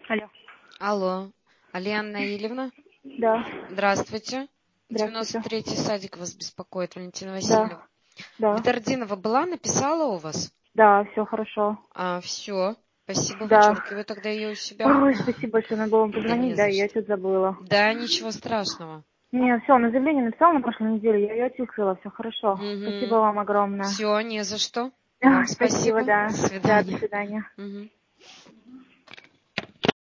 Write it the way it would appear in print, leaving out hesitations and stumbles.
Алло. Алло, Алена Наилевна? Да. Здравствуйте. Здравствуйте. 93-й садик вас беспокоит, Валентина Да. Васильевна. Да. Бедардинова была, написала у вас? Да, все хорошо. Все, спасибо, Да. вычеркиваю тогда ее у себя. Ой, спасибо большое, надо было вам Да не позвонить, да, за я что. что-то забыла. Да, ничего страшного. Не, все, на заявление написала на прошлой неделе, я ее отчислила, все хорошо. Спасибо вам огромное. Все, не за что. Вам Спасибо, спасибо. да. До Да, до свидания. свидания. Мгм.